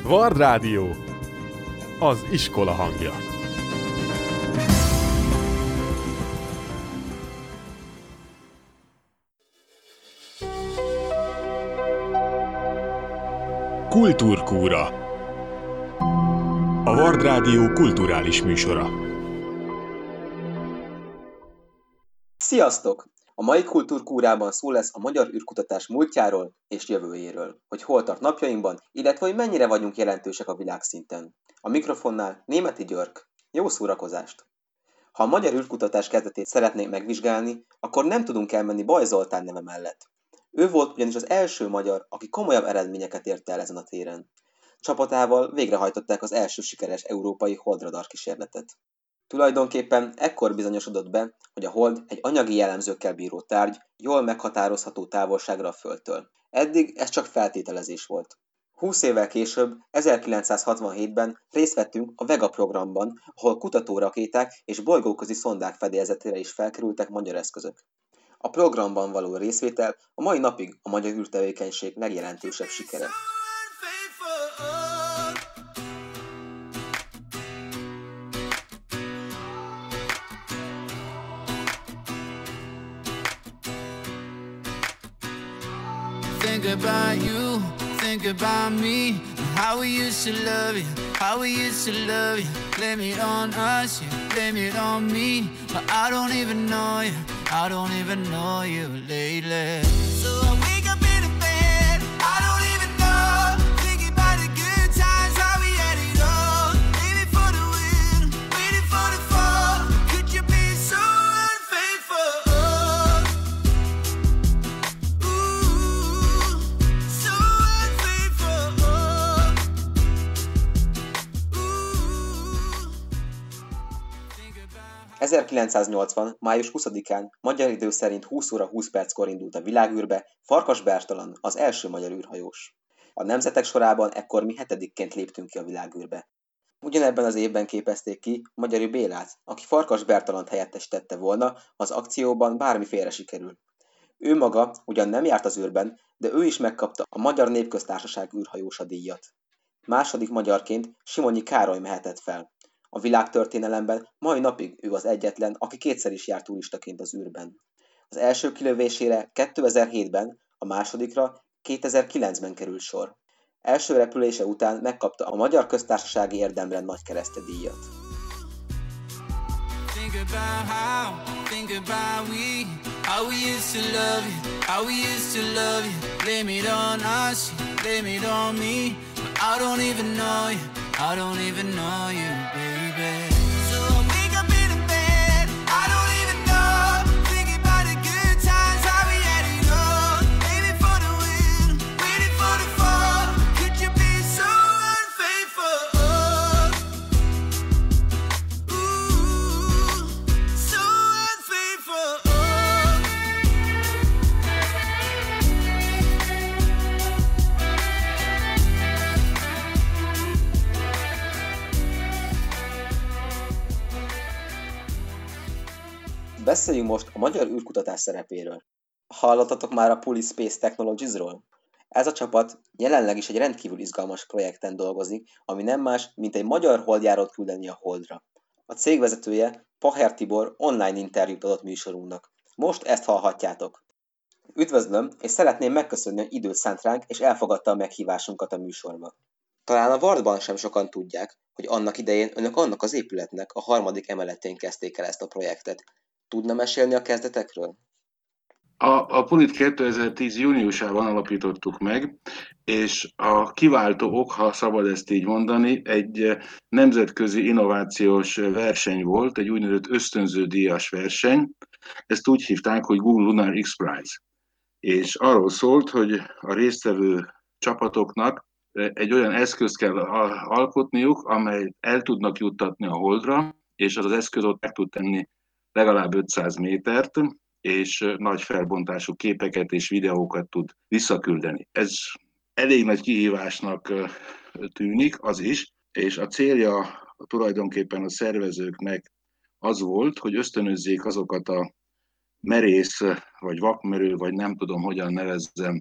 Vard Rádió, az iskola hangja. Kultúrkúra. A Vard Rádió kulturális műsora. Sziasztok! A mai kultúrkúrában szó lesz a magyar űrkutatás múltjáról és jövőjéről, hogy hol tart napjainkban, illetve hogy mennyire vagyunk jelentősek a világszinten. A mikrofonnál Németi Györk. Jó szórakozást! Ha a magyar űrkutatás kezdetét szeretnénk megvizsgálni, akkor nem tudunk elmenni Baj Zoltán neve mellett. Ő volt ugyanis az első magyar, aki komolyabb eredményeket ért el ezen a téren. Csapatával végrehajtották az első sikeres európai holdradar kísérletet. Tulajdonképpen ekkor bizonyosodott be, hogy a hold egy anyagi jellemzőkkel bíró tárgy, jól meghatározható távolságra a Földtől. Eddig ez csak feltételezés volt. 20 évvel később, 1967-ben részt vettünk a Vega programban, ahol kutatórakéták és bolygóközi szondák fedélzetére is felkerültek magyar eszközök. A programban való részvétel a mai napig a magyar űrtevékenység legjelentősebb sikere. Think about you, think about me, how we used to love you, how we used to love you. Blame it on us, you blame it on me, but I don't even know you, I don't even know you lately. So I wake up in a bed, I don't even know, thinking about the good times, how we had it all. Aiming for the win, waiting for the fall. Could you be so unfaithful? Ooh, so unfaithful. Ooh, think about 1980. május 20-án magyar idő szerint 20 óra 20 perckor indult a világűrbe Farkas Bertalan, az első magyar űrhajós. A nemzetek sorában ekkor mi 7-ként léptünk ki a világűrbe. Ugyanebben az évben képezték ki Magyari Bélát, aki Farkas Bertalant helyettesítette volna, az akcióban bármiféle sikerül. Ő maga ugyan nem járt az űrben, de ő is megkapta a Magyar Népköztársaság űrhajósa díjat. Második magyarként Simonyi Károly mehetett fel. A világtörténelemben mai napig ő az egyetlen, aki kétszer is járt turistaként az űrben. Az első kilövésére 2007-ben, a másodikra 2009-ben került sor. Első repülése után megkapta a Magyar Köztársasági Érdemrend Nagykereszte díjat. think about how we used to love you, how we used to love you. Blame it on us, blame it on me, but I don't even know you, I don't even know you, baby. So I wake up in a bed, I don't even know, thinking about the good times, how we had it all. Aiming for the win, waiting for the fall. Could you be so unfaithful? Ooh, so unfaithful. Beszéljünk most a magyar űrkutatás szerepéről. Hallottatok már a Puli Space Technologies-ról? Ez a csapat jelenleg is egy rendkívül izgalmas projekten dolgozik, ami nem más, mint egy magyar holdjárót küldeni a Holdra. A cég vezetője, Paher Tibor online interjút adott műsorunknak. Most ezt hallhatjátok. Üdvözlöm, és szeretném megköszönni, hogy időt szánt ránk, és elfogadta a meghívásunkat a műsorba. Talán a Vardban sem sokan tudják, hogy annak idején önök annak az épületnek a 3. emeletén kezdték el ezt a projektet. Tudna mesélni a kezdetekről? A Pulit 2010 júniusában alapítottuk meg, és a kiváltó ok, ha szabad ezt így mondani, egy nemzetközi innovációs verseny volt, egy úgynevezett ösztönződíjas verseny. Ezt úgy hívták, hogy Google Lunar X Prize. És arról szólt, hogy a résztvevő csapatoknak egy olyan eszközt kell alkotniuk, amely el tudnak juttatni a Holdra, és az eszköz ott meg tud tenni legalább 500 métert, és nagy felbontású képeket és videókat tud visszaküldeni. Ez elég nagy kihívásnak tűnik, az is, és a célja tulajdonképpen a szervezőknek az volt, hogy ösztönözzék azokat a merész, vagy vakmerő, vagy nem tudom, hogyan nevezzem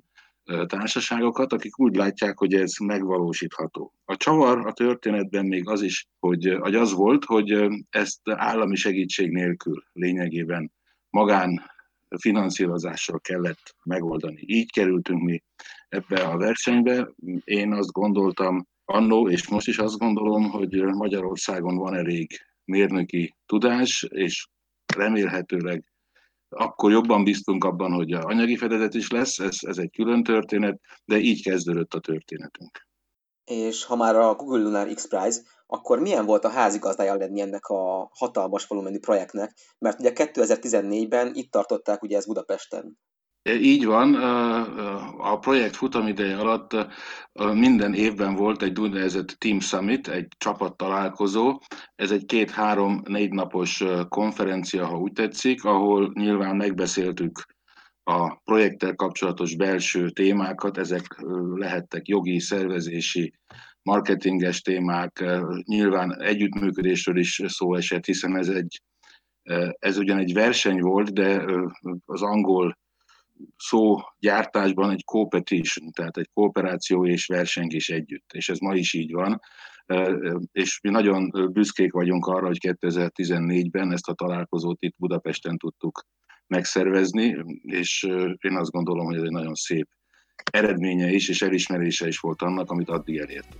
társaságokat, akik úgy látják, hogy ez megvalósítható. A csavar a történetben még az volt, hogy ezt állami segítség nélkül lényegében magánfinanszírozással kellett megoldani. Így kerültünk mi ebbe a versenybe. Én azt gondoltam annó, és most is azt gondolom, hogy Magyarországon van elég mérnöki tudás, és remélhetőleg akkor jobban bíztunk abban, hogy anyagi fedezet is lesz, ez egy külön történet, de így kezdődött a történetünk. És ha már a Google Lunar X Prize, akkor milyen volt a házigazdája lenni ennek a hatalmas volumenű projektnek? Mert ugye 2014-ben itt tartották ugye ezt Budapesten. Így van, a projekt futamideje alatt minden évben volt egy úgynevezett Team Summit, egy csapattalálkozó. Ez egy 2-3-4 napos konferencia, ha úgy tetszik, ahol nyilván megbeszéltük a projekttel kapcsolatos belső témákat, ezek lehettek jogi, szervezési, marketinges témák, nyilván együttműködésről is szó esett, hiszen ez ugyan egy verseny volt, de az angol szógyártásban egy competition, tehát egy kooperáció és versengés együtt, és ez ma is így van, és mi nagyon büszkék vagyunk arra, hogy 2014-ben ezt a találkozót itt Budapesten tudtuk megszervezni, és én azt gondolom, hogy ez egy nagyon szép eredménye is, és elismerése is volt annak, amit addig elértünk.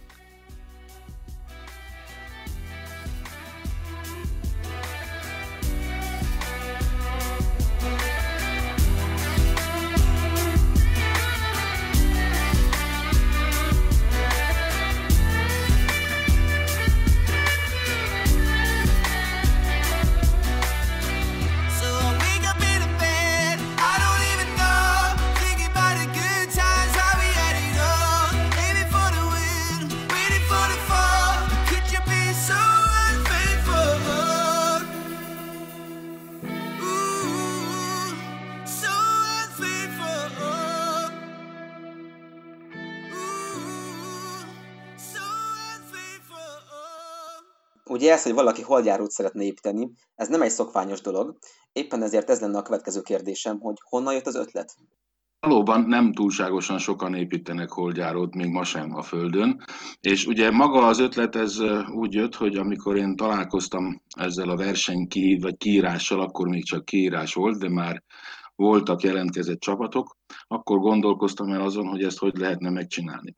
Ugye ez, hogy valaki holdjárót szeretne építeni, ez nem egy szokványos dolog, éppen ezért ez lenne a következő kérdésem, hogy honnan jött az ötlet? Valóban nem túlságosan sokan építenek holdjárót, még ma sem a Földön, és ugye maga az ötlet ez úgy jött, hogy amikor én találkoztam ezzel a vagy kiírással, akkor még csak kiírás volt, de már voltak jelentkezett csapatok, akkor gondolkoztam el azon, hogy ezt hogy lehetne megcsinálni.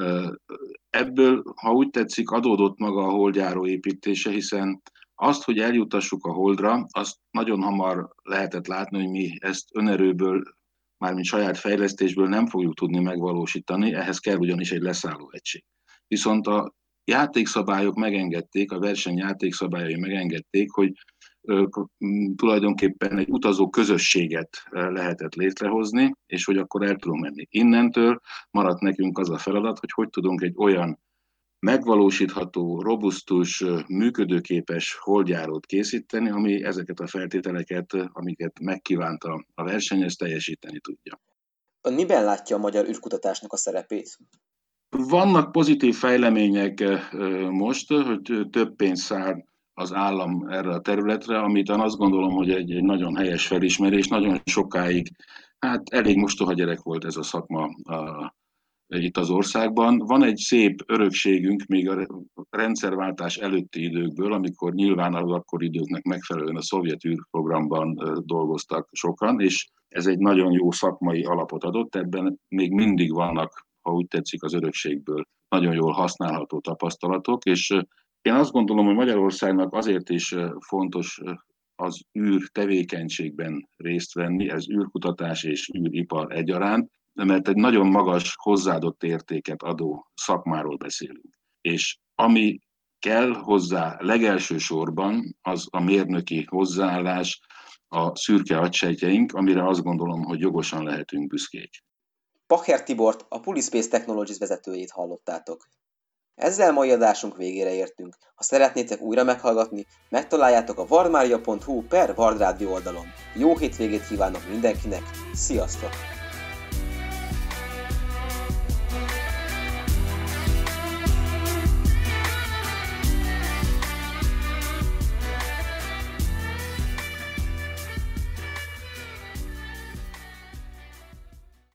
Ebből, ha úgy tetszik, adódott maga a holdjáró építése, hiszen azt, hogy eljutassuk a holdra, azt nagyon hamar lehetett látni, hogy mi ezt önerőből, mármint saját fejlesztésből nem fogjuk tudni megvalósítani, ehhez kell ugyanis egy leszállóegység. Viszont a játékszabályok megengedték, a verseny játékszabályai megengedték, hogy tulajdonképpen egy utazó közösséget lehetett létrehozni, és hogy akkor el tudunk menni. Innentől maradt nekünk az a feladat, hogy tudunk egy olyan megvalósítható, robusztus, működőképes holdjárót készíteni, ami ezeket a feltételeket, amiket megkívánta a verseny, ezt teljesíteni tudja. Ön miben látja a magyar űrkutatásnak a szerepét? Vannak pozitív fejlemények most, hogy több pénzt szán az állam erre a területre, amit azt gondolom, hogy egy nagyon helyes felismerés, nagyon sokáig, hát elég mostoha gyerek volt ez a szakma itt az országban. Van egy szép örökségünk még a rendszerváltás előtti időkből, amikor nyilván az akkori időknek megfelelően a szovjet űrprogramban dolgoztak sokan, és ez egy nagyon jó szakmai alapot adott, ebben még mindig vannak, ha úgy tetszik, az örökségből nagyon jól használható tapasztalatok, és én azt gondolom, hogy Magyarországnak azért is fontos az űr tevékenységben részt venni, ez űrkutatás és űripar egyaránt, mert egy nagyon magas hozzáadott értéket adó szakmáról beszélünk. És ami kell hozzá legelső sorban, az a mérnöki hozzáállás, a szürke agysejtjeink, amire azt gondolom, hogy jogosan lehetünk büszkék. Pacher Tibort, a Pulispace Technologies vezetőjét hallottátok. Ezzel mai adásunk végére értünk. Ha szeretnétek újra meghallgatni, megtaláljátok a vardmaria.hu/Vardrádió oldalon. Jó hétvégét kívánok mindenkinek, sziasztok!